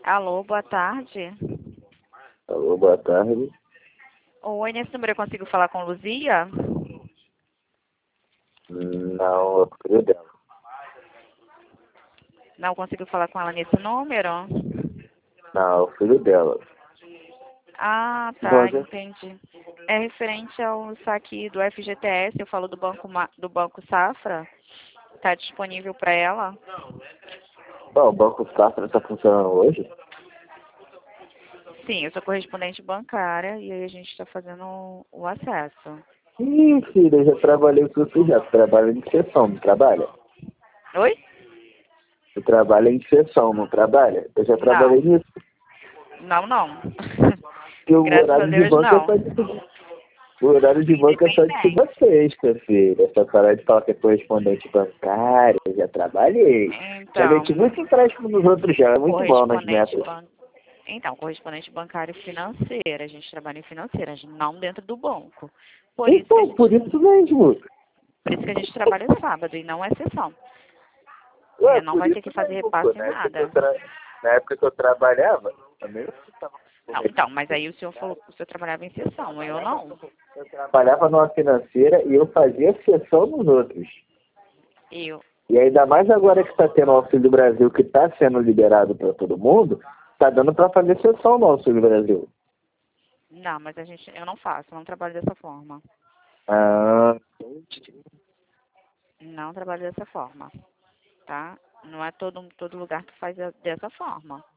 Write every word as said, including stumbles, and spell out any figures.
Alô, boa tarde. Alô, boa tarde. Oi, nesse número eu consigo falar com Luzia? Não, é filho dela. Não consigo falar com ela nesse número? Não, é o filho dela. Ah, tá, Roger. entendi. É referente ao saque do F G T S, eu falo do Banco, Ma- do Banco Safra. Está disponível para ela? Bom, o Banco Safra está funcionando hoje? Sim, eu sou correspondente bancária e aí a gente está fazendo o acesso. Ih, filho, eu já trabalhei com você já. Tu trabalha em sessão, não trabalha? Oi? Tu trabalha em sessão, não trabalha? Eu já trabalhei Não, nisso. não, não. Porque o Graças a horário de Deus, banco é não. só de segunda. O horário de banco é só de segunda Independente. a sexta, filho. Essa parada de falar que é correspondente bancário, eu já trabalhei. Já Então, meti muito empréstimo nos outros já, é muito bom nas correspondente metas. ban... então, correspondente bancário financeira. A gente trabalha em financeira, a gente- não dentro do banco. Por isso que a Então, por gente, isso mesmo. por isso que a gente trabalha sábado e não é sessão. Ué, É, não por vai ter isso que fazer mesmo, pô. repasse em Na época que eu, nada. tra... Na época que eu trabalhava, também eu tava Não, então, mas aí o senhor falou que o senhor trabalhava em sessão, eu não. eu trabalhava numa financeira e eu fazia sessão nos outros. Eu. E ainda mais agora que está tendo o Auxílio Brasil, que está sendo liberado para todo mundo, está dando para fazer sessão no Auxílio Brasil. Não, mas a gente, eu não faço, eu não trabalho dessa forma. Ah, Não trabalho dessa forma, tá? Não é todo, todo lugar que faz a- dessa forma.